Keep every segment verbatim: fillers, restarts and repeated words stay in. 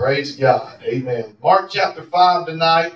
Praise God. Amen. Mark chapter five tonight.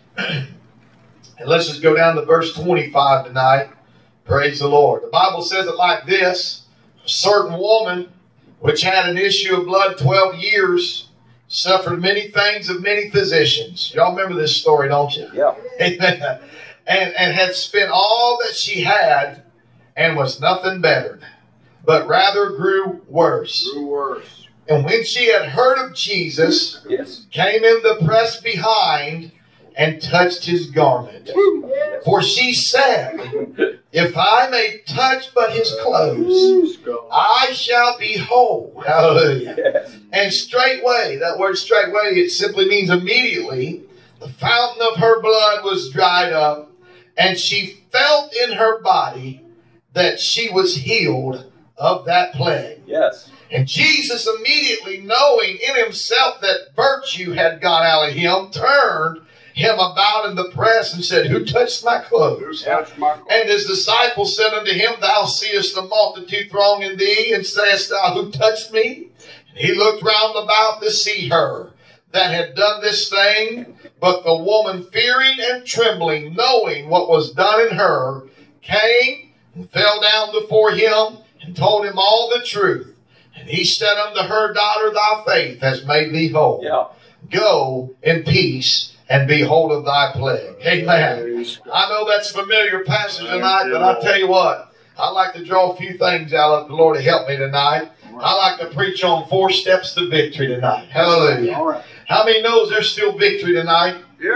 And let's just go down to verse twenty-five tonight. Praise the Lord. The Bible says it like this. A certain woman which had an issue of blood twelve years suffered many things of many physicians. Y'all remember this story, don't you? Yeah. Amen. And, and had spent all that she had and was nothing bettered, but rather grew worse. Grew worse. And when she had heard of Jesus, yes. came in the press behind and touched his garment. For she said, if I may touch but his clothes, I shall be whole. Hallelujah. Yes. And straightway, that word straightway, it simply means immediately, the fountain of her blood was dried up, and she felt in her body that she was healed of that plague. Yes. And Jesus, immediately knowing in himself that virtue had gone out of him, turned him about in the press and said, who touched my clothes? Who touched my clothes? And his disciples said unto him, thou seest the multitude thronging thee, and sayest thou, who touched me? And he looked round about to see her that had done this thing. But the woman, fearing and trembling, knowing what was done in her, came and fell down before him and told him all the truth. And he said unto her, daughter, thy faith has made thee whole. Yeah. Go in peace and be whole of thy plague. Amen. I know that's a familiar passage tonight, but I tell you what, I like to draw a few things out of the Lord to help me tonight. I like to preach on four steps to victory tonight. Hallelujah. All right. How many knows there's still victory tonight?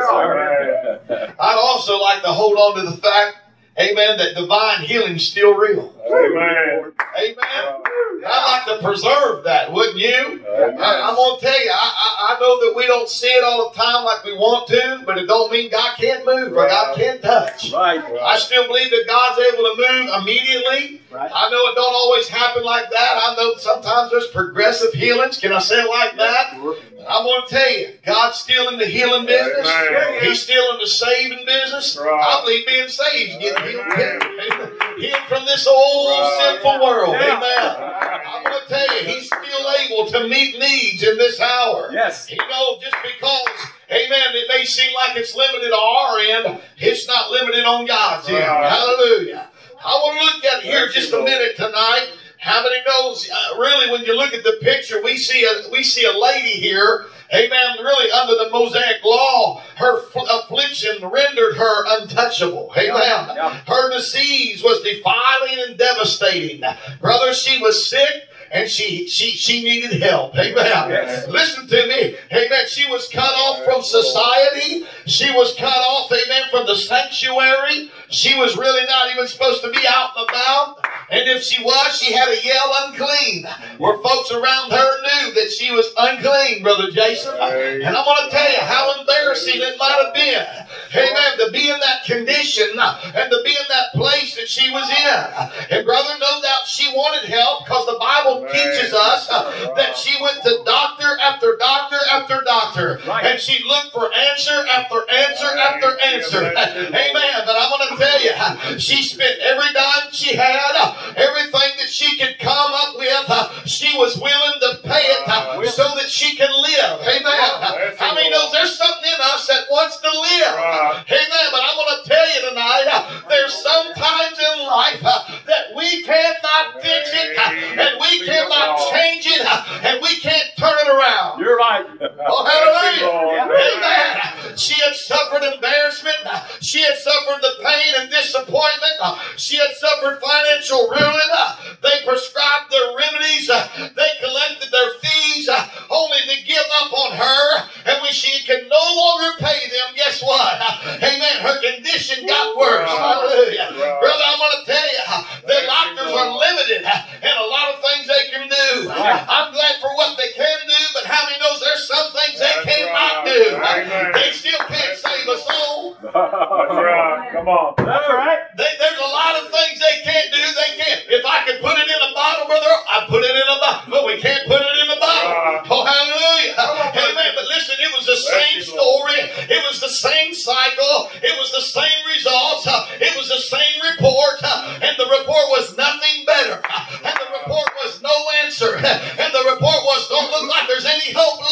Yeah. I'd also like to hold on to the fact, amen, that divine healing's still real. Amen. Amen. I'd like to preserve that, wouldn't you? Amen. I, I'm going to tell you, I, I, I know that we don't see it all the time like we want to, but it don't mean God can't move or God can't touch. Right. I still believe that God's able to move immediately. Right. I know it don't always happen like that. I know sometimes there's progressive healings. Can I say it like that? I'm going to tell you, God's still in the healing business. Amen. He's still in the saving business. Right. I believe being saved is getting healed too. Healed from this old Right. sinful world. Yeah. Amen. I'm going to tell you, He's still able to meet needs in this hour. Yes. You know, just because, amen, it may seem like it's limited on our end, it's not limited on God's end. Right. Hallelujah. I want to look at it here just a minute tonight. How many knows, uh, really, when you look at the picture, we see a we see a lady here, amen, really under the Mosaic law, her f- affliction rendered her untouchable, amen. Yeah, yeah. Her disease was defiling and devastating. Brother, she was sick. And she she she needed help. Amen. Yes. Listen to me. Amen. She was cut off from society. She was cut off, amen, from the sanctuary. She was really not even supposed to be out and about. And if she was, she had to yell unclean. Where folks around her knew that she was unclean, Brother Jason. And I'm going to tell you how embarrassing it might have been. Amen. To be in that condition and to be in that place that she was in. And brother, no doubt she wanted help because the Bible teaches us uh, that she went to doctor after doctor after doctor. Right. And she looked for answer after answer after answer. Amen. But I'm going to tell you, uh, she spent every dime she had, uh, everything that she could come up with, uh, she was willing to pay it uh, so that she can live. Amen. Uh, How many knows there's something in us that wants to live? Amen. But I'm going to tell you tonight, uh, there's some times in life uh, that we cannot fix it, uh, and we cannot change it, uh, and we can't turn it around. You're right. Oh, hallelujah. Yeah. Amen. She had suffered embarrassment. She had suffered the pain and disappointment. She had suffered financial ruin. They prescribed their remedies. They collected their fees only to give up on her. And when she could no longer pay them, guess what? Amen. Her condition got worse. Hallelujah. Brother, I'm going to tell you, the doctors are limited in a lot of things they can do. I'm glad for what they can do, but how many knows there's some things they cannot do? They still can't save a soul. That's right. Come on. That's right. They, there's a lot of things they can't do. They can't. If I could put it in a bottle, brother, I'd put it in a bottle. But we can't put it in a bottle. Oh, hallelujah. Amen. But listen, it was the same story. It was the same cycle. It was the same results. It was the same report. And the report was nothing better. And the report was no answer. And the report was, don't look like there's any hope left.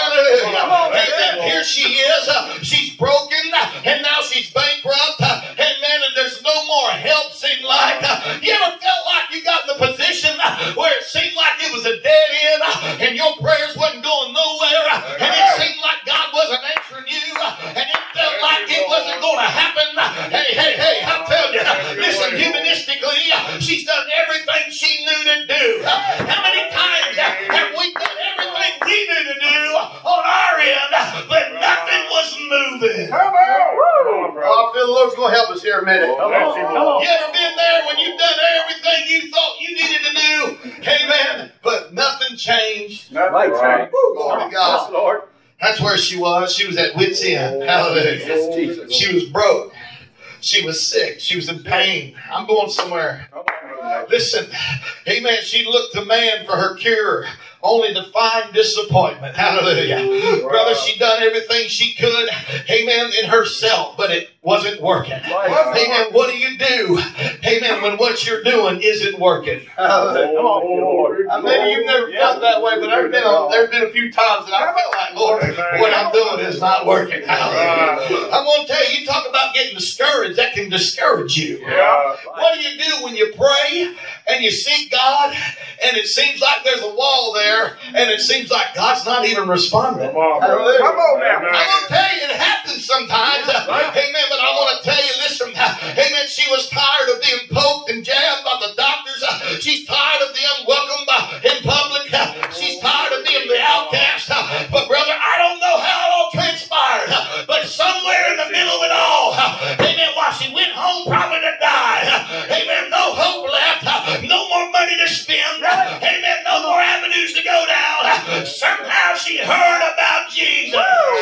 Hallelujah. Amen. Here she is. Uh, she's broken, uh, and now she's bankrupt. Uh, and man, and there's no more help. Seemed like uh, you ever felt like you got in the position uh, where it seemed like it was a dead end, uh, and your prayers wasn't going nowhere, uh, and it seemed like God wasn't answering you, uh, and it felt like it wasn't going to happen. Uh, hey, hey, hey! I tell you, uh, listen, humanistically, uh, she's done everything she knew to do. Uh, how many times uh, have we done everything we knew to do on our end, uh, but nothing was moving? Come on, bro. Oh, I feel the Lord's going to help us here a minute. Come on, come on. You ever been there when you've done everything you thought you needed to do? Amen. But nothing changed. That's Right. right. Glory to Yes, God. Lord. That's where she was. She was at wit's end. Hallelujah. Yes, Jesus. She was broke. She was sick. She was in pain. I'm going somewhere. Come on, Listen, amen. She looked to man for her cure, only to find disappointment. Hallelujah. Brother, she done everything she could, amen, in herself, but it wasn't working. Amen. What do you do, amen, when what you're doing isn't working? Hallelujah. Come on, Lord. Uh, maybe you've never felt that way, but there's been a, there's been a few times that I felt like, Lord, what I'm doing is not working. Hallelujah. I'm going to tell you, you talk about getting discouraged, that can discourage you. Yeah. What do you do when you pray and you seek God and it seems like there's a wall there and it seems like God's not even responding? Come on, bro. Hallelujah. Come on now. I'm going to tell you, it happens sometimes. Uh, amen. But I want to tell you, listen, uh, amen. She was tired of being poked and jabbed by the doctors. Uh, she's tired of the unwelcome uh, in public. Uh, she's tired of being the outcast. Uh, but brother, I don't know how it all transpired. Uh, but somewhere in the middle of it all, uh, amen, while she went home probably to die, uh, amen, no hope left, uh, no more money to spend, uh, amen, no more avenues to go down. Uh, somehow she heard about Jesus.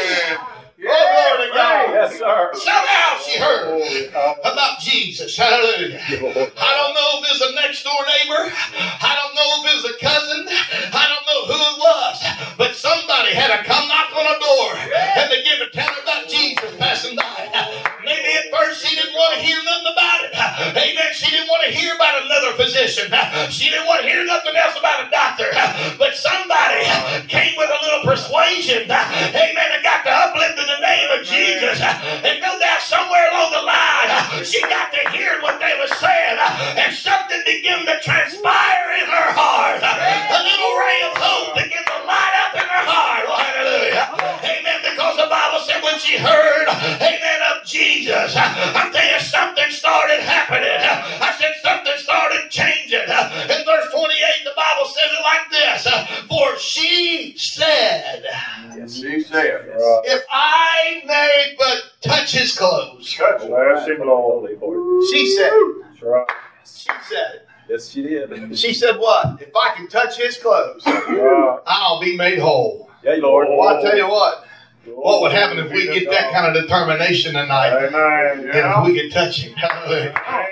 Oh, glory to God. Yes, sir. Somehow she heard about Jesus. Hallelujah. I don't know if it was a next door neighbor. I don't know if it was a cousin. I don't know who it was. But somebody had to come knock on her door and begin to tell her about Jesus passing by. Maybe at first she didn't want to hear nothing about it. Amen. She didn't want to hear about another physician. She didn't want to hear nothing else about a doctor. But somebody came with a little persuasion. Amen. And got to uplift the name of Jesus. And no doubt somewhere along the line, she got to hear what they were saying. And something began to transpire in her heart. A little ray of hope began to light up in her heart. Oh, hallelujah. Amen. Because the Bible said when she heard, amen, of Jesus, I'm telling you, something started happening. I said something started changing. In verse twenty-eight, the Bible says it like this. For she said, Yes, she said. if I may but touch his clothes. Touch, bless him, Lord. She said, That's right. she said, Yes, she did. she said what? If I can touch his clothes, Right. I'll be made whole. Yeah, Lord. Well, I tell you what, what would happen if we get that kind of determination tonight? Amen. And Yeah. if we could touch him. Hallelujah.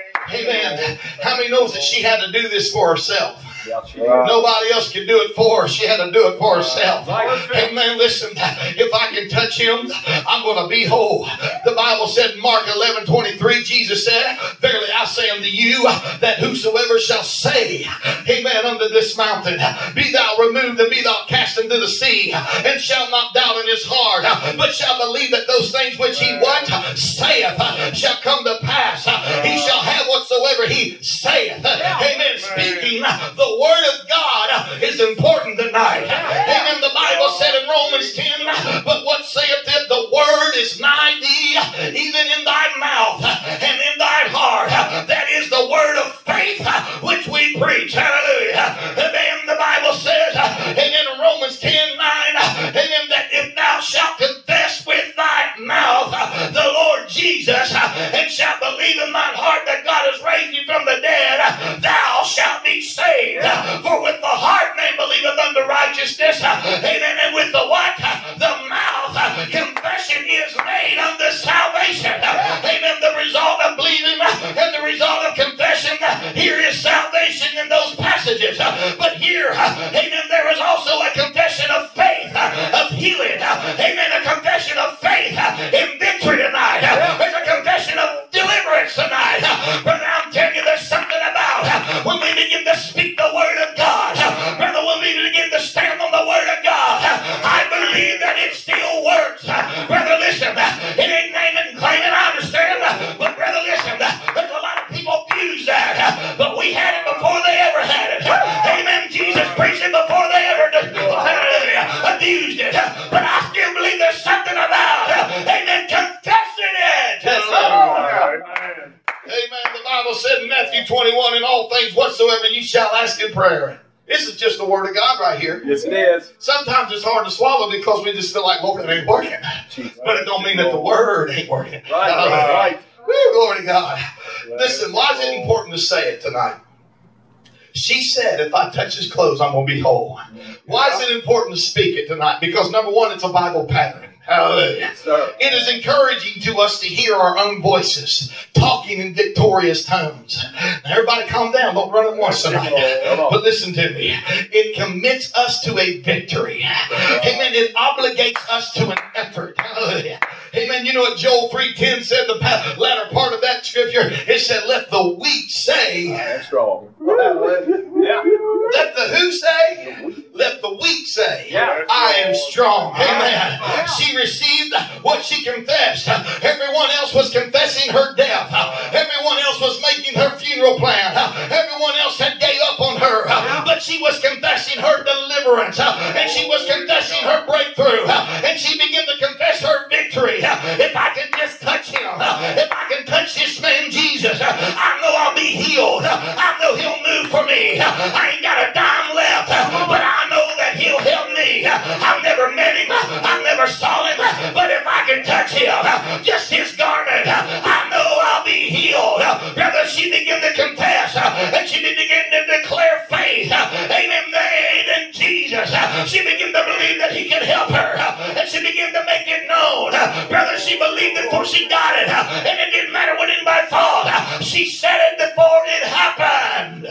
Amen. How many knows that she had to do this for herself? Yeah, she did. Right. Nobody else could do it for her. She had to do it for herself. Right. Amen. Listen, if I can touch him, I'm going to be whole. The Bible said in Mark eleven twenty-three, Jesus said, verily I say unto you, that whosoever shall say, amen, unto this mountain, be thou removed and be thou cast into the sea, and shall not doubt in his heart, but shall believe that those things which he what saith shall come to pass. He shall have whatsoever he saith. Amen. Speaking the word of God is important tonight. Amen. The Bible said in Romans ten, but what saith it? The word is nigh thee, even in thy mouth and in thy heart. That is the word of faith which we preach. Hallelujah. Amen. The Bible says, amen, in Romans ten nine, amen, that if thou shalt confess with thy mouth the Lord Jesus, and shalt believe in thine heart that God has raised you from the dead, thou shalt be saved. For with the heart man believeth unto righteousness, amen, and with the what? The mouth, confession is made unto salvation. Amen. The result of believing and the result of confession, here is salvation in those passages. But here, amen, there is also a confession of faith, of healing. Amen. A confession of faith in victory tonight. There's a confession of deliverance tonight. Brother, I'm telling you, there's something about when we begin to speak the word of God. Brother, when we begin to stand on the word of God, I believe that used it, but I still believe there's something about, amen, confessing it. Amen. Amen. The Bible said in Matthew twenty-one, in all things whatsoever you shall ask in prayer. This is just the word of God right here. Yes, it is. Sometimes it's hard to swallow because we just feel like, Lord, it ain't working. But it don't mean that the word ain't working. Right, Hallelujah. right. Woo, glory to God. Listen, why is it important to say it tonight? She said, if I touch his clothes, I'm going to be whole. Why is it important to speak it tonight? Because number one, it's a Bible pattern. Hallelujah. Yes, sir. It is encouraging to us to hear our own voices talking in victorious tones. Now, everybody calm down. Don't run at once tonight. But listen to me. It commits us to a victory. Amen. It obligates us to an effort. Hallelujah. Amen. You know what Joel three ten said, the latter part of that scripture? It said, let the weak say. That's strong. Yeah. Let the who say? Let the weak say, Yeah. I am strong. Amen. She received what she confessed. Everyone else was confessing her death. Everyone else was making her funeral plan. Everyone else had gave up on her. But she was confessing her deliverance. And she was confessing her breakthrough. And she began to confess her victory. If I can just touch him, if I can touch this man Jesus, I know I'll be healed. I know he'll move for me. I ain't got a dime left, but I know that he'll help me. I've never met him. I've never saw him. But if I can touch him, just his garment, I know I'll be healed. Brother, she began to confess, and she began to declare faith. Amen. In Jesus. She began to believe that he could help her. And she began to make it known. Brother, she believed it before she got it. And it didn't matter what anybody thought. She said it before it happened.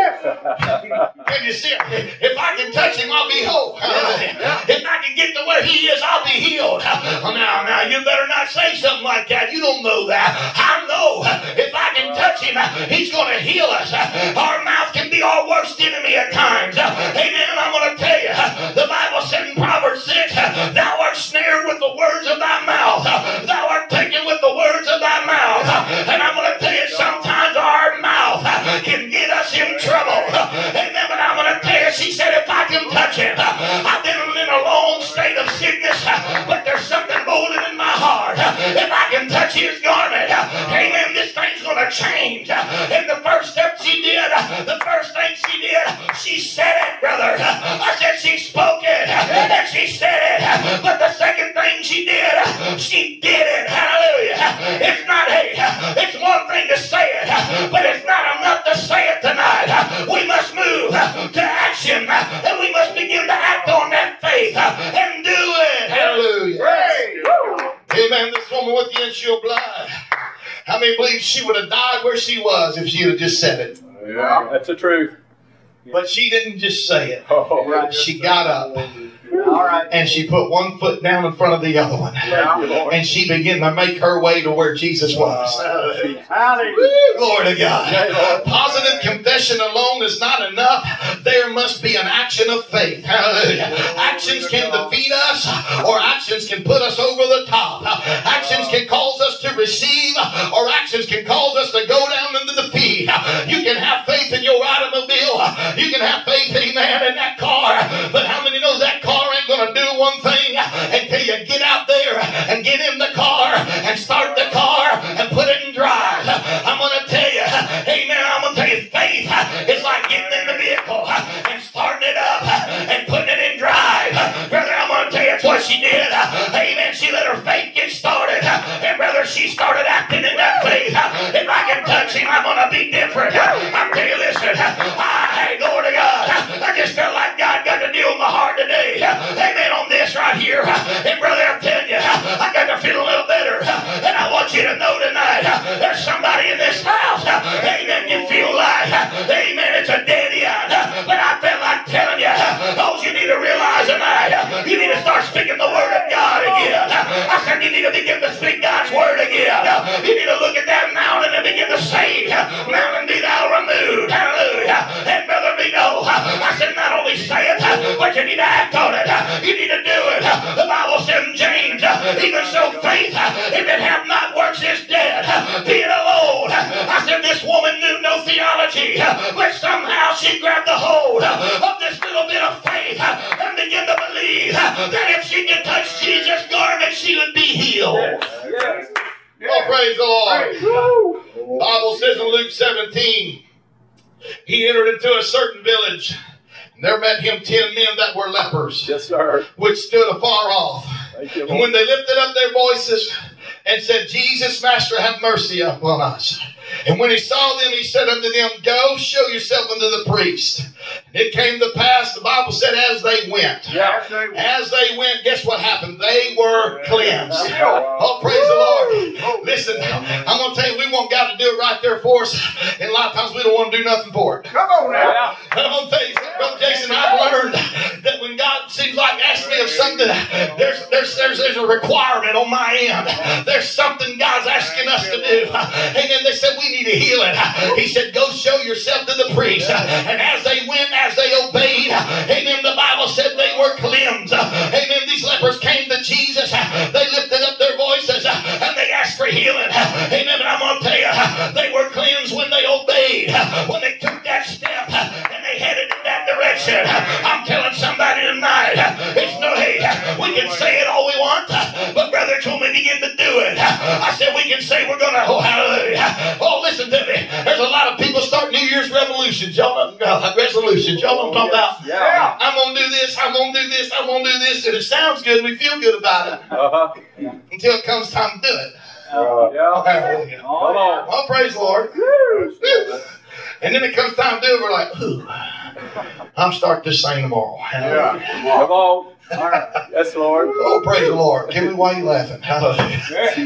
Can you see it? If I can touch him, I'll be whole. If I can get to where he is, I'll be healed. Now, now, you better not say something like that. You don't know that. I know if I can touch him, he's going to heal us. Our mouth can be our worst enemy at times. Amen. I'm going to tell you, the Bible said in Proverbs six, thou art snared with the words of thy mouth. Thou art taken with the words of thy mouth. And I'm going to tell you, sometimes our mouth can get us in trouble. Amen. But I'm going to tell you, she said, if I can touch him, I've been in a long state of sickness, but there's something bolted in my heart. If I can touch his garment, amen, this thing's going to change. And the first step she did, the first thing she did, she said it, brother. I said she spoke it, and she said it. But the second thing she did, she did it. Hallelujah. It's not, hey, it's one thing to say it, but it's not enough to say it tonight. We must move to action, and we must begin to act on that faith and do it. Hallelujah. Amen. This woman with the issue of blood, how many believe she would have died where she was if she had just said it? Yeah. That's the truth. But she didn't just say it. Oh, right. She got up. All right. And she put one foot down in front of the other one. Yeah. And she began to make her way to where Jesus was. Hallelujah. Woo, glory to God. Positive confession alone is not enough. There must be an action of faith. Hallelujah. Actions can defeat us, or actions can put us over the top. Actions can cause us to receive, or actions can cause us to go down into defeat. You can have faith in your automobile. You can have faith, amen, in that car. But how many knows that car ain't going to do one thing until you get out there and get in the car and start the car and put it in drive? I'm going to tell you, amen, I'm going to tell you, faith is like getting in the vehicle and starting it up and putting it in drive. Brother, I'm going to tell you, that's what she did. Amen, she let her faith get started. And brother, she started acting in that faith. If I can touch him, I'm going to be different. I'm telling you, listen, I, hey, glory to God, I just felt like God got to deal with my heart today. Amen, on this right here. And brother, I'm telling you, I got to feel a little better. And I want you to know tonight, there's somebody in this house. Amen, you feel like, amen, it's a dead end. But I felt like telling you, oh, you need to realize tonight, you need to start speaking the word of God again. I said you need to begin to speak God's word again. You need to look at that mountain and begin to say, mountain be thou removed. Hallelujah. And brother, be know, I said not only say it, but you need to act on it. You need to do it. The Bible said in James Even so, faith, if it have not works, is dead, being alone. I said, this woman knew no theology, but somehow she grabbed the hold of this little bit of faith and began to believe that if she could touch Jesus' garment, she would be healed. Yes. Oh, praise the Lord. The Bible says in Luke seventeen, he entered into a certain village, and there met him ten men that were lepers, Yes, sir. which stood afar off. Thank you, And Lord. when they lifted up their voices and said, Jesus, Master, have mercy upon us. And when he saw them, he said unto them, go, show yourself unto the priest. And it came to pass, the Bible said, as they went. Yeah. As they went, guess what happened? They were cleansed. Yeah. Oh, praise the Lord. Listen, I'm going to tell you, we want God to do it right there for us. And a lot of times we don't want to do nothing for it. Come on now. Yeah. And I'm going to tell you something, Brother Jason, I've learned that when God seems like asks me of something, there's, there's, there's, there's a requirement on my end. There's something God's asking us to do. Amen. They said, we need to heal it. He said, go show yourself to the priest. And as they went, as they obeyed, amen, the Bible said they were cleansed. Amen. These lepers came to Jesus. They lifted up their voices and they asked for healing. Amen. But I'm going to tell you, they were cleansed when they obeyed, when they took that step and they headed in that direction. I'm telling somebody tonight, it's no hate. We can say it all we want, but brother, when we begin to do it, I said we can say we're going to, oh, hallelujah. Oh, listen to me. There's a lot of people start New Year's resolutions. Y'all know, uh, resolutions. Y'all know what I'm talking about? Yeah. I'm going to do this. I'm going to do this. I'm going to do this. And it sounds good. We feel good about it Uh-huh. until it comes time to do it. Uh, yeah. Hallelujah. Come on. Oh, praise the Lord. And then it comes time to do it. We're like, ooh, I'm starting this thing tomorrow. Hallelujah. Come on. Yes, Lord. Oh, praise the Lord. Tell me why you laughing. Hallelujah.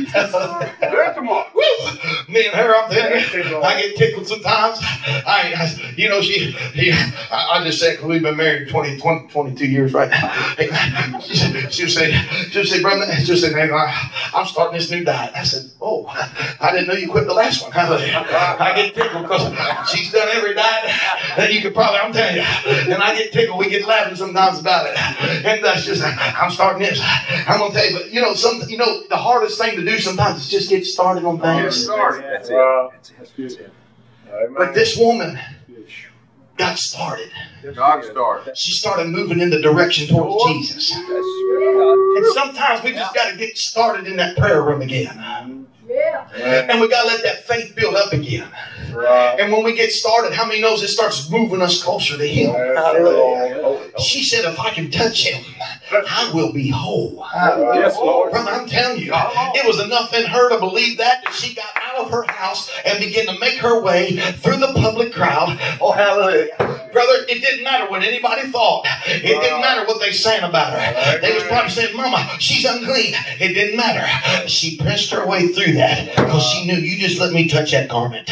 Woo. Me and her, I'm telling you, I get tickled sometimes. I, I you know, she, she I, I just said, because we've been married twenty, twenty, twenty-two years right now. She said, she'll say, she'll say, brother, she'll say, man, I, I'm starting this new diet. I said, oh, I didn't know you quit the last one. I get tickled because she's done every diet that you could probably, I'm telling you. And I get tickled. We get laughing sometimes about it. And that's just, I'm starting this. I'm going to tell you, but you know, some, you know, the hardest thing to do sometimes is just get started on things. That's it. That's it. But this woman got started. God started. She started moving in the direction towards Jesus. And sometimes we just got to get started in that prayer room again. Yeah. And we got to let that faith build up again. And when we get started, how many knows it starts moving us closer to Him? Hallelujah. She said, if I can touch Him, I will be whole. Yes, Lord. Brother, I'm telling you, it was enough in her to believe that, that she got out of her house and began to make her way through the public crowd. Oh, hallelujah. Brother, it didn't matter what anybody thought. It didn't matter what they saying about her. They was probably saying, Mama, she's unclean. It didn't matter. She pressed her way through that because she knew, you just let me touch that garment.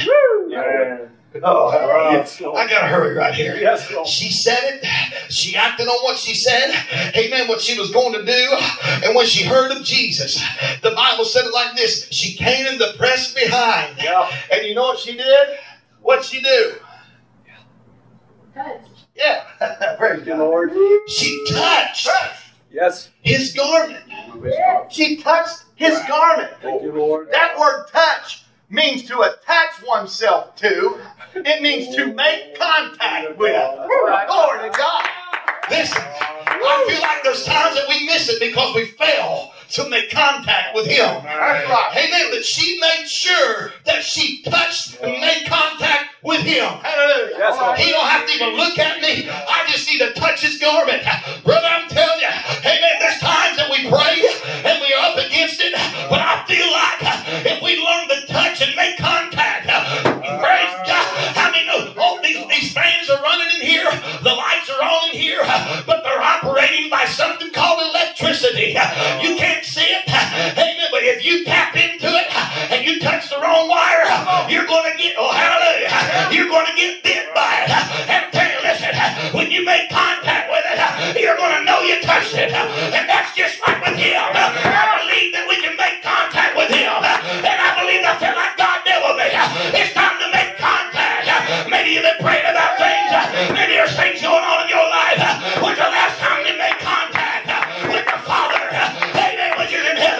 Oh, hallelujah. I got to hurry right here. Yes, Lord. She said it. She acted on what she said. Amen. What she was going to do. And when she heard of Jesus, the Bible said it like this. She came in the press behind. Yeah. And you know what she did? What'd she do? Touch. Yeah. Praise You, God. Lord. She touched Yes. His garment. Yeah. She touched His garment. Thank you, Lord. That word touch means to attach oneself to. It means to make contact with. Glory to God. Listen, I feel like there's times that we miss it because we fail to make contact with Him. That's right. Amen. But she made sure that she touched and made contact with Him. Hallelujah. Yes, Lord. He don't have to even look at me. I just need to touch His garment. Brother, I'm telling you, amen, there's times that we pray and we are up against it, but I feel like if we learn to touch and make contact, praise God. How many know, oh, these, these fans are running in here, the lights are on in here, but they're operating by something called electricity. You can't see it, amen, but if you tap into it and you touch the wrong wire, you're going to get, oh, hallelujah, you're going to get bit by it. And tell you, listen, when you make contact with it, you're going to know you touched it. And that's just like with Him. I believe that we can make contact with Him. And I believe I feel like God did with me. It's time to make contact. Maybe you've been praying about things. Maybe there's things going on in your life. When's the last time you made contact with the Father? Amen, which is in heaven?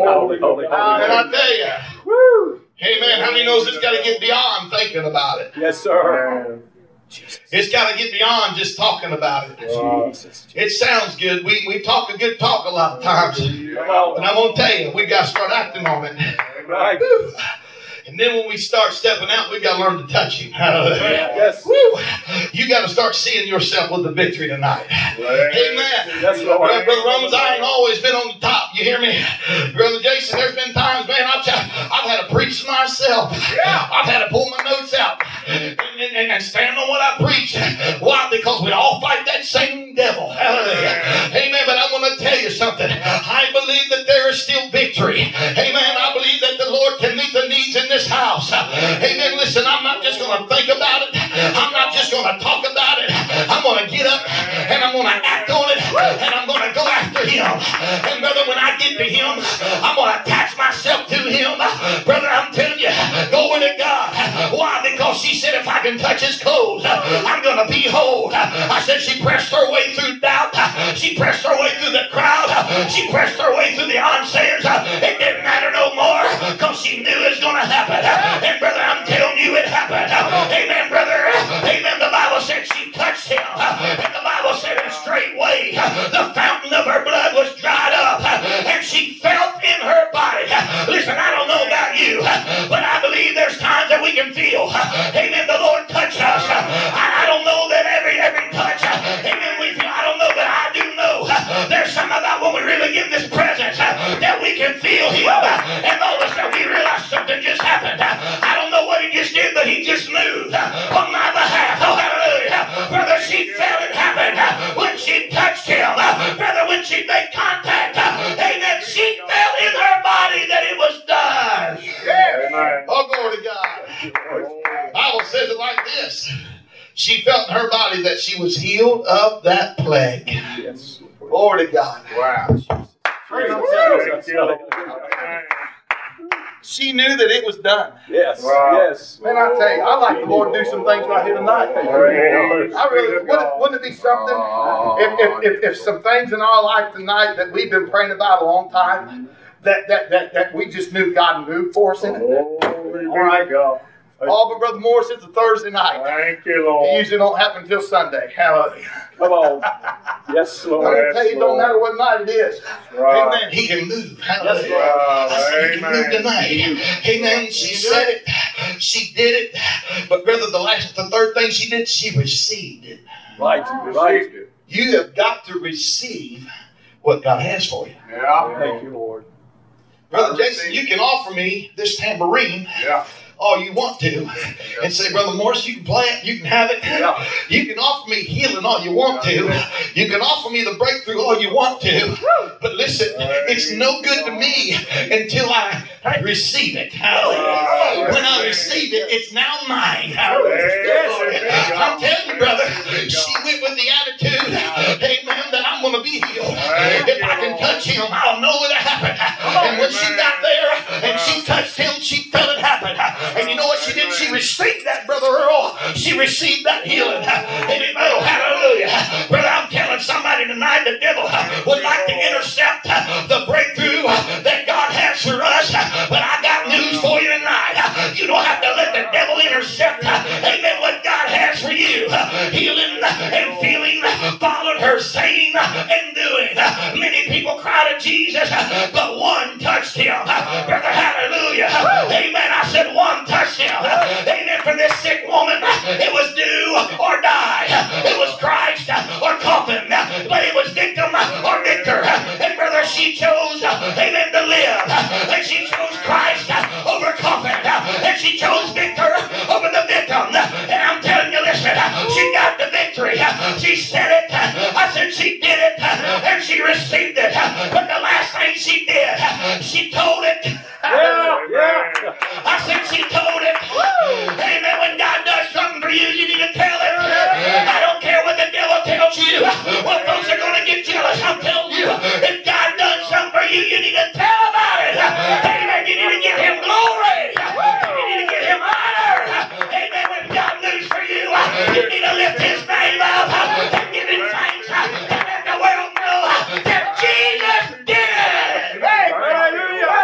Holy, holy, holy. And I tell you, Woo. amen, how many knows it's got to get beyond thinking about it? Yes, sir. Man. It's got to get beyond just talking about it. Jesus. It sounds good. We, we talk a good talk a lot of times. Come on. And I'm going to tell you, we got to start acting on it. Right. Woo. And then when we start stepping out, we've got to learn to touch Him. Yes. Woo. You got to start seeing yourself with the victory tonight. Amen. Yes, Lord. Well, Brother Romans, I ain't always been on the top. You hear me? Brother Jason, there's been times, man, I've, I've had to preach myself. Yeah. I've had to pull my notes out and, and, and stand on what I preach. Why? Because we all fight that same devil. Hallelujah. Amen. But I want to tell you something. I believe that there is still victory. Amen. I believe that the Lord can meet the needs in this house. Amen. Listen, I'm not just going to think about it. I'm not just going to talk about it. I'm going to get up and I'm going to act on it and I'm going to go after Him. And brother, when I get to Him, I'm going to attach myself to Him. Brother, I'm telling you, glory to God. Why? Because she said if I can touch His clothes, I'm going to be whole. I said she pressed her way through doubt. She pressed her way through the crowd. She pressed her way through the onsayers. It didn't matter no more because she knew it was going to happen. And brother, I'm telling you it happened. Amen, brother. Amen. The Bible said she touched Him. And the Bible said in straightway the fountain of her blood was dried up. And she felt in her body. Listen, I don't know about you, but I believe there's times that we can feel. Amen. The Lord touched us. I, I don't know that every every touch. Amen. We feel. I don't know, but I do know there's something about when we really give this presence that we can feel Him. And all of a sudden we realize something just happened. I don't know what He just did, but He just moved on my behalf. Oh, hallelujah. Brother, she felt it happen when she touched Him. Brother, when she made contact, amen, she felt in her body that it was done. Amen. Oh, glory to God. The Bible says it like this. She felt in her body that she was healed of that plague. Yes. Glory to God. Wow. Thank you, Lord. Amen. She knew that it was done. Yes. Wow. Yes. Man, I tell you, I'd like the Lord to do some things right here tonight. I really, wouldn't, wouldn't it be something if, if, if, if some things in our life tonight that we've been praying about a long time, that, that, that, that we just knew God moved for us in it? Glory All right. to God. Oh, but Brother Morris, it's a Thursday night. Thank you, It Lord. usually don't happen until Sunday. Hallelujah. Come on. Yes, I'm Lord. going to tell you, it don't matter what night it is. Right. Amen. He can move. Hallelujah. Right. I said, He can move Amen. tonight. Amen. She said it. She did it. But brother, the last, the third thing she did, she received it. Right. Right. You have got to receive what God has for you. Yeah. Thank you, Lord. Brother Jason, you can offer me this tambourine Yeah. all you want to and say, Brother Morris, you can play it, you can have it. Yeah. You can offer me healing all you want to. You can offer me the breakthrough all you want to. But listen, it's no good to me until I receive it. Hallelujah. When I receive it, it's now mine. Hallelujah. I'm telling you, brother, she went with the attitude, amen, that I'm going to be healed. If I can touch Him, I'll know it happened. And when she got there and she touched Him, she felt it happen. And you know what she did? She received that, Brother Earl. She received that healing. Amen. Oh, hallelujah. Brother, I'm telling somebody tonight, the devil would like to intercept the breakthrough that God has for us. But I got news for you tonight. You don't have to let the devil intercept, amen, what God has for you. Healing and feeling followed her saying and doing. Many people cried to Jesus, but one touched Him. Brother, hallelujah. Amen. I said one touched Him. Amen. For this sick woman, it was do or die. It was Christ or coffin. But it was victim or victor. And brother, she chose, amen, to live. And she chose Christ over coffin. And she chose victor over the victim. And I'm telling you, listen, she got the victory. She said it. I said she did it. And she received it. But the last thing she did, she told it. Yeah. Yeah. I said she told it. Amen. When God does something for you, you need to tell it. I don't care what the devil tells you. Well, folks are going to get jealous. I'm telling you, if God does something for you, you need to tell about it. Amen. You need to give Him glory. You need to give Him honor. Amen. When God moves for you, you need to lift His name up and give Him thanks and let the world know that Jesus did it. Hallelujah.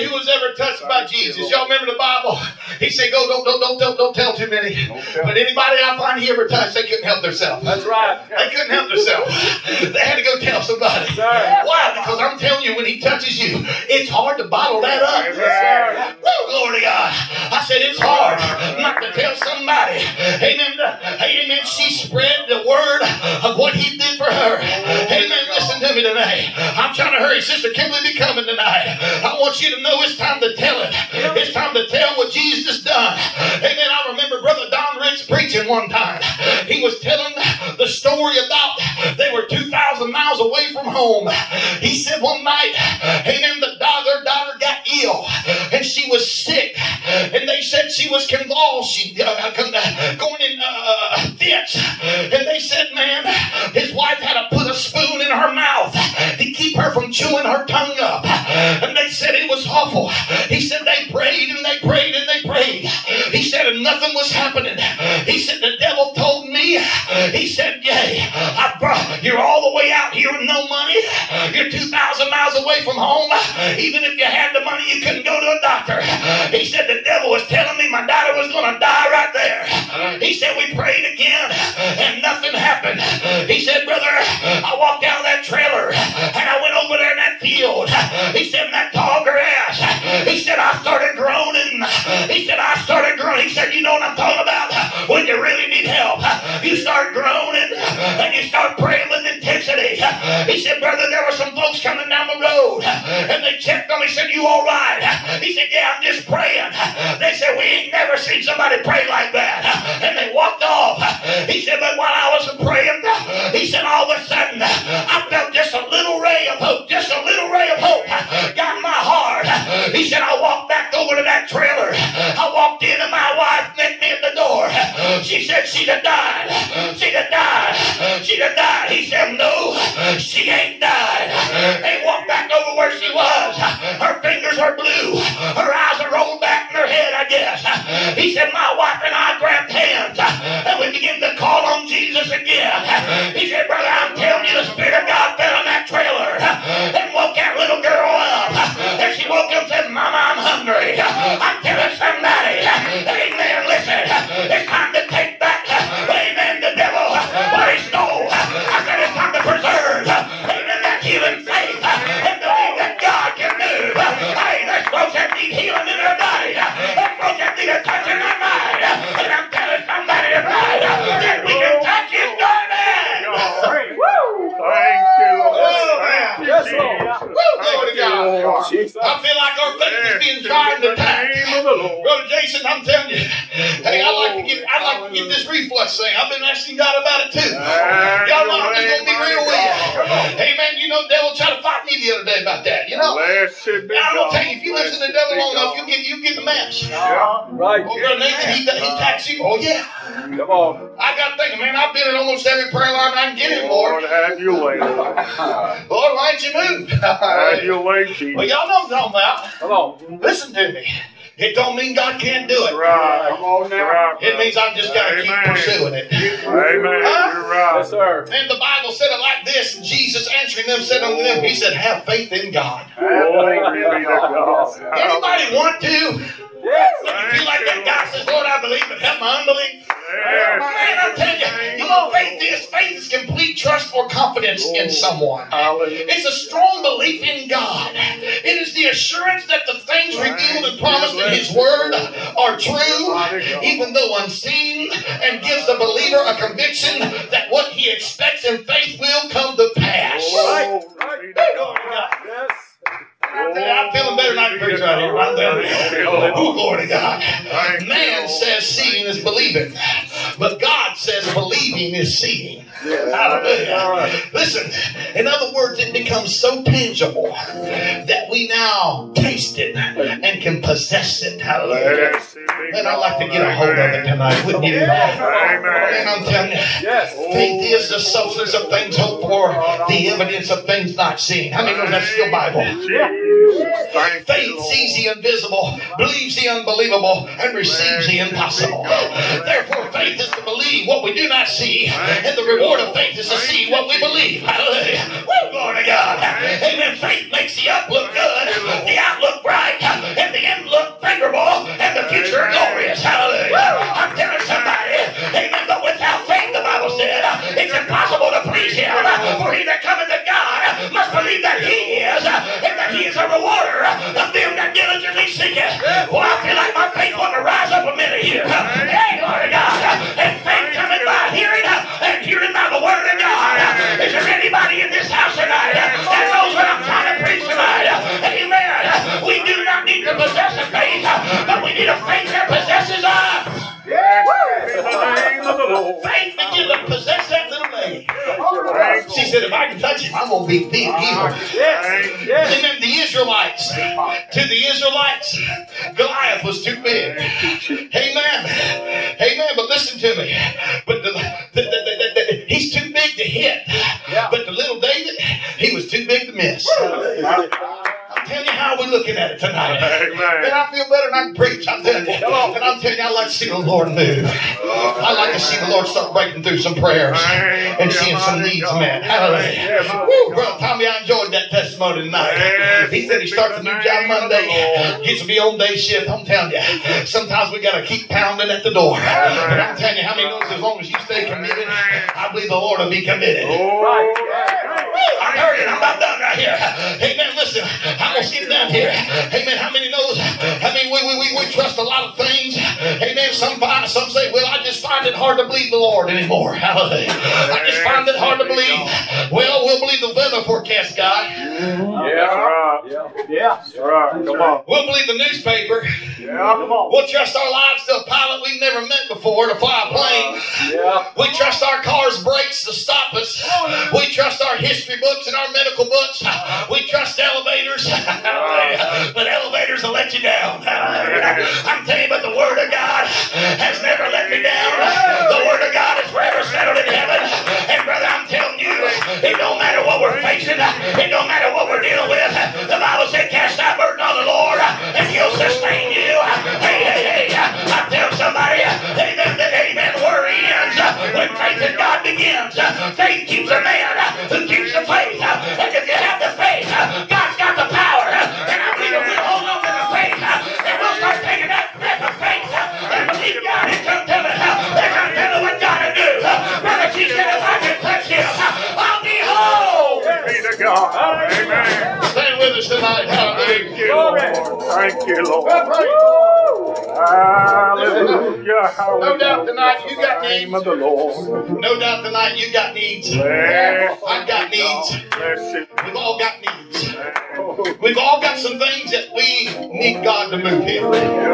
who was ever touched by Jesus. Y'all remember the Bible? He said, go, don't, don't, don't, don't, don't tell too many. But anybody I find he ever touched, they couldn't help themselves. That's right. They couldn't help themselves. They had to go tell somebody. Why? Because I'm telling you, when he touches you, it's hard to bottle that up. Yes, Woo, glory to God. I said it's hard not to tell somebody. Amen. Amen. She spread the word of what he did for her. Amen. Listen to me tonight. I'm trying to hurry. Sister Kimberly be coming tonight. I want you to know it's time to tell it. It's time to tell what Jesus done. Amen. I remember Brother Don Ricks preaching one time. He was telling the story about they were two thousand miles away from home. He said one night, amen, the daughter, their daughter got ill and she was sick. And they said she was convulsed, she, uh, going in uh, fits. And they said, man, his wife had to put a spoon in her mouth to keep her from chewing her tongue up. And they said it was awful. He said they prayed and they prayed and they prayed. He said and nothing was happening. He said the devil told me, he said, yay, I brought, you're all the way out here with no money. You're two thousand miles away from home. Even if you had the money, you couldn't go to a doctor. He said the devil was telling me my daughter was going to die right there. He said we prayed again and nothing happened. He said, brother, I walked out of that trailer and I went over there in that field. He said, in that tall grass. He said, I started groaning. He said, I started groaning. He said, you know what I'm talking about? When you really need help, you start groaning and you start praying with intensity. He said, brother, there were some folks coming down the road and they checked on me. He said, you all right? He said, yeah, I'm just praying. They said, we ain't never seen somebody pray like that. And they walked off. He said, but while I was praying, he said, all of a sudden, I felt just a little ray of hope, just a little ray of hope got in my heart. He said, I walked back over to that trailer. I walked in and my wife met me at the door. She said, she'd have died. She'd have died. She'd have died. He said, no, she ain't died. They walked back over where she was. Her fingers are blue. Her eyes are rolled back in her head, I guess. He said, my wife and I grabbed hands and we began to call on Jesus again. He said, brother, I'm telling you, the Spirit of God fell on that trailer and woke that little girl up. And she woke up and said, Mama, I'm hungry. I'm telling somebody, amen, listen, it's time to take back, amen, the devil, what he stole. I said it's time to preserve, amen, that healing faith and believe that God can do. Hey, there's folks that need healing in their body. There's folks that need a touch in their mind. And I'm telling somebody tonight that we can touch his garment. Thank you, Lord. Thank you, Yes, Jesus. Lord. Woo, glory to God. Jesus. I feel like our faith is being tried In the tonight. name of the Lord. Brother Jason, I'm telling you, hey, I like to get, I like to get this reflex thing. I've been asking God about it too. Y'all know I'm just gonna be real with you. Hey man, you know, the devil tried to fight me the other day about that. You know, Blessed be I'm gonna God. tell you, if you listen to the devil long enough, you get, you get the mess. Yeah. Right. Oh, Brother Nathan, he, he attacks you. Oh yeah. Come on. I got to think, man, I've been in almost every prayer line I can get in, Lord. Lord, have your way. Lord, why don't you move? Have your way, Jesus. Well, y'all know what I'm talking about. Come on. Listen to me. It don't mean God can't do it. Right. Come on now. Right, It means I've just got to keep Amen. pursuing it. Amen. Huh? You're right. Yes, sir. And the Bible said it like this. And Jesus answering them said unto them, he said, have faith in God. Oh, thank you be to God. Anybody want to? Yes. When you feel like that God says, Lord, I believe, but help my unbelief. Yes. Man, I'm telling you, you know what faith is? Faith is complete trust or confidence in someone. Hallelujah. It's a strong belief in God. It is the assurance that the things revealed and promised in His Word are true, even though unseen, and gives the believer a conviction that what he expects in faith will come to pass. Oh, Right. be to God. Yes. I'm feeling better than I can preach right here. I'm telling you. Oh, glory to God. Man says seeing is believing, but God says believing is seeing. Hallelujah. Listen, in other words, it becomes so tangible that we now taste it and can possess it. Hallelujah. Blessed be And I'd like to God. get a hold of it tonight, wouldn't you? Amen. And I'm telling you, Yes. faith is the substance of things hoped for, the evidence of things not seen. How many know that's still Bible? Jesus. Thank you, Faith Lord. sees the invisible, believes the unbelievable, and receives the impossible. Therefore, faith is to believe what we do not see, and the reward of faith is to see what we believe. Hallelujah. Woo, glory to God. Amen. Faith makes the up look good, the outlook bright. favorable and the future glorious. Hallelujah. I'm telling somebody, amen, but without faith, the Bible said, it's impossible to please him. For he that cometh to God must believe that he is, and that he is a rewarder of them that diligently seek it. Well, I feel like my faith want to rise up a minute here. Hey, Lord of God. And faith cometh by hearing, and hearing by the word of God. Is there anybody in this house tonight that knows what I'm trying to preach tonight? Amen. We do not need to possess a faith, but we need a faith that possesses us. Yes, in the name of the Lord. Faith begin to possess that little lady. She said, if I can touch him, I'm going to be healed. Yes. Yes. Amen. The Israelites, to the Israelites, Goliath was too big. Amen. Amen. But listen to me. But the, the, the, the, the, he's too big to hit. But the little David, he was too big to miss. I'm telling you how we're looking at it tonight. Amen. Man, I feel better than I can preach. I'm telling you. And I'm telling you, I like to see the Lord move. I like to see the Lord start breaking through some prayers and seeing some needs met. Hallelujah. Woo, Brother Tommy, I enjoyed that testimony tonight. He said he starts a new job Monday, gets to be on day shift. I'm telling you, sometimes we got to keep pounding at the door. But I'm telling you, how many knows as long as you stay committed, I believe the Lord will be committed. I heard it. I'm about done right here. Amen. Listen, I'm going to skip down here. Amen. How many knows? I mean, we, we, we, we trust a lot of things. Amen. Some, find, some say, well, I just find it hard to believe the Lord anymore. Hallelujah. I just find it hard to believe. Well, we'll believe the weather forecast guy. Yeah. Yeah. Yeah. Right. Come on. We'll believe the newspaper. Yeah. Come on. We'll trust our lives to a pilot we've never met before to fly a plane. Yeah. We trust our car's brakes to stop us. We trust our history books and our medical books. We trust elevators. But elevators will let you down. I'm telling you, but the Word of God has never let me down. The Word of God is forever settled in heaven. And brother, I'm telling you, it don't matter what we're facing. It don't matter what we're dealing with. The Bible said, cast thy burden on the Lord, and He'll sustain you. Hey, hey, hey. I tell somebody, amen, that amen, worry ends when faith in God begins. Faith keeps a man who keeps the faith. And if you have the faith, God's got the power. And I believe if we hold on to the faith, and we'll start taking that breath of faith and believe God and come tell it. And come tell it what God will do. Brother, she said, if I can touch Him, I'll be whole. Be to God. Amen. Stand with us tonight. Thank you, Hallelujah. Lord. Thank you, Lord. Hallelujah. No doubt tonight you got In the name needs. of the Lord. No doubt tonight you got needs. Bless I've got needs. Bless it. We've all got needs. We've all got some things that we need God to move in.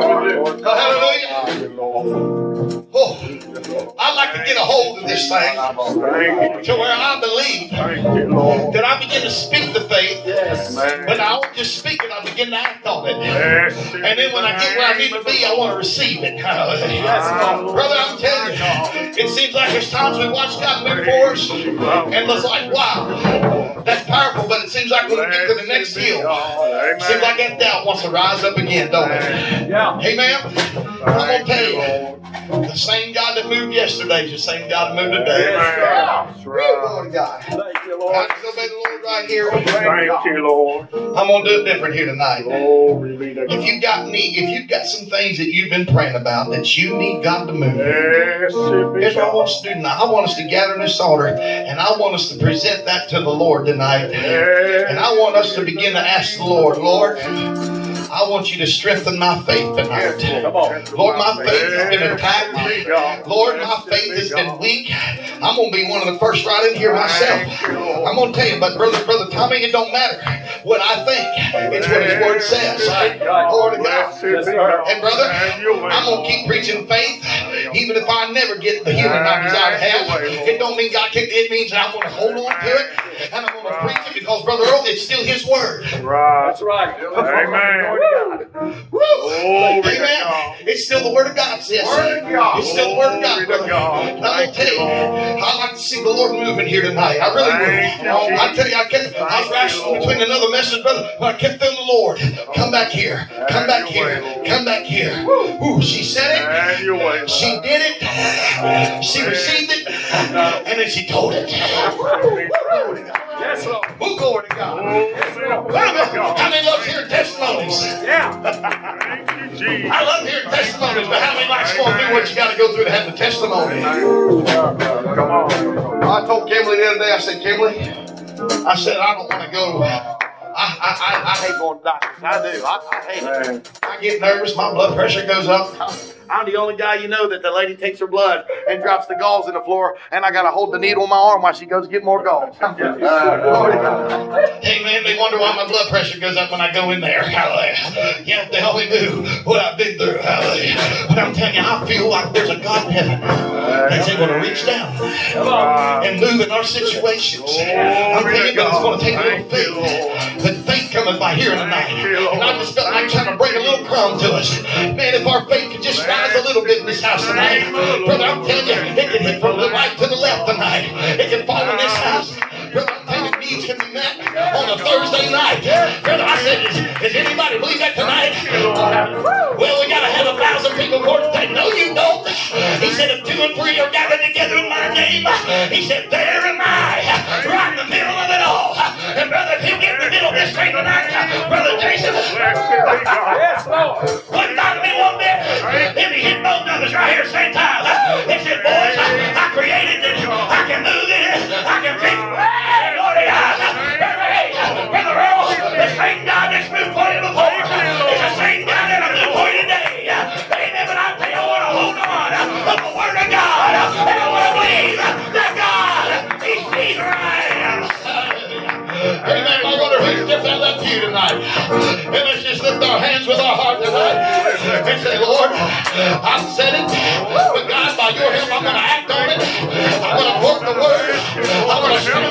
Hallelujah. Oh, I'd like to get a hold of this thing Thank to where I believe Thank you, Lord. that I begin to speak the faith, Amen. but I don't just speak it, I begin to act on it. Bless it. And then when I get where I need to be, I want to receive it. Hallelujah. Brother, I'm telling you, it seems like there's times we watch God move for us, and it's like, wow, that's powerful, but it seems like when we get to the next hill, it seems like that doubt wants to rise up again, don't it? Yeah. Amen? I'm going to tell you, the same God that moved yesterday is the same God that moved today. That's Woo, right. Lord God. Thank you, I Lord. just obey the Lord right here. Thank you, Lord. I'm going to do it different here tonight. Glory be to If God. you've got need, if you've got some things that you've been praying about that you need God to move, Bless it be here's what I want God. us to do tonight. I want us to gather in this altar, and I want us to present that to the Lord tonight. And I want us to begin to ask the Lord, Lord, I want you to strengthen my faith tonight. Come on. Lord, my faith has been attacked. Lord, my faith has been weak. I'm going to be one of the first right in here myself. I'm going to tell you, but brother, brother Tommy, it don't matter what I think. It's what His Word says. Lord of God. Yes, sir. And brother, I'm going to keep preaching faith, even if I never get the healing I desire to have. It don't mean God can. It means that I'm going to hold on to it, and I'm going to preach it because, Brother Earl, it's still His Word. Right. That's right. Amen. Woo! Glory to Amen. God. It's still the Word of God, sis. It's still the Word of God, brother. And I'm going to tell you, I'd like to see the Lord moving here tonight. I really Thank you, would. I tell you, I, kept, I was wrestling between another message, brother, but I kept feeling the Lord. Come back here. Come back here. Come back here. Ooh, she said it. Have your way, Lord. She did it. She received it. And then she told it. Yes, Lord. We'll go Glory to God. How many loves hearing testimonies? Yeah. Thank you, Jesus. I love hearing testimonies, but how many likes going through what you got to go through to have the testimony? Come on. I told Kimberly the other day, I said, Kimberly, I said, I don't want to go. I, I, I, I hate going to doctors. I do. I, I hate it. I get nervous. My blood pressure goes up. I'm the only guy you know that the lady takes her blood and drops the gauze in the floor, and I got to hold the needle in my arm while she goes to get more gauze. Uh, hey, man, they wonder why my blood pressure goes up when I go in there. Hallelujah. Yeah, if they only knew what I've been through. Hallelujah. But I'm telling you, I feel like there's a God in heaven that's able to reach down and move in our situations. I'm thinking that it's going to take a little faith. But faith cometh by hearing tonight. And I just felt like trying to bring a little crumb to us. Man, if our faith could just rise a little bit in this house tonight. Brother, I'm telling you, it can hit from the right to the left tonight. It can fall in this house. Brother, I'm telling you, needs can be met on a Thursday night. Brother, I said, is, does anybody believe that tonight? Well, we got to have a thousand people for it today. No, you don't. He said, if two and three are gathered together in my name, he said, there am I, right in the middle of it all. And brother, if he'll get in the middle of this thing tonight, Brother Jason, Yes, Lord. wouldn't bother me one bit if he hit both of us right here at the same time. He said, boys, I, I created it. I can move it. I can fix it. Hey, Lord, hey, Brother Earl, the same God that's moved for you before is the same God that'll move for you today. Amen, but I tell you, I want to hold on to the Word of God. And I want to believe that God, He's He's right. Amen. I wonder who's stepped out of that pew tonight. And let's just lift our hands with our heart tonight and say, Lord, I've said it, but God, by your help, I'm going to act on it. I'm going to quote the Word. I'm going to stand